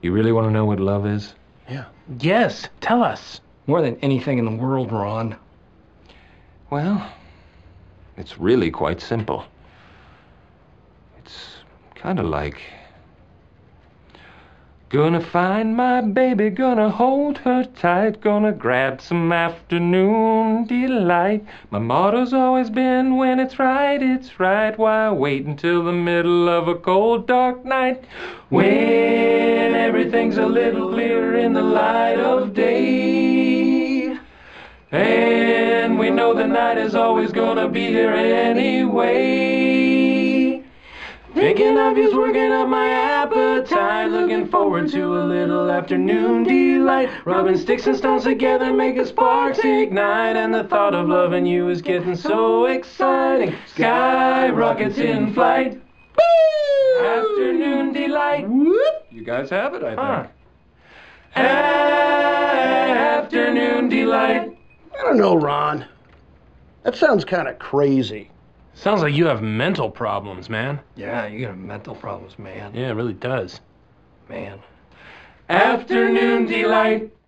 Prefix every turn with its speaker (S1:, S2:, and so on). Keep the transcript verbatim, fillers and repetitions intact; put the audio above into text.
S1: You really want to know what love is?
S2: Yeah.
S3: Yes, tell us.
S2: More than anything in the world, Ron.
S1: Well, it's really quite simple. It's kind of like... Gonna find my baby, gonna hold her tight, gonna grab some afternoon delight. My motto's always been, when it's right, it's right. Why wait until the middle of a cold, dark night? When everything's a little clearer in the light of day. And we know the night is always gonna be here anyway. Thinking of you's working up my appetite. Looking forward to a little afternoon delight. Rubbing sticks and stones together, making sparks ignite. And the thought of loving you is getting so exciting. Sky rockets in flight. Woo! Afternoon delight. Whoop! You guys have it, I think. Huh. Afternoon delight.
S3: I don't know, Ron. That sounds kind of crazy. Sounds like you have mental problems, man.
S2: Yeah, you got mental problems, man.
S3: Yeah, it really does.
S2: Man.
S1: Afternoon delight.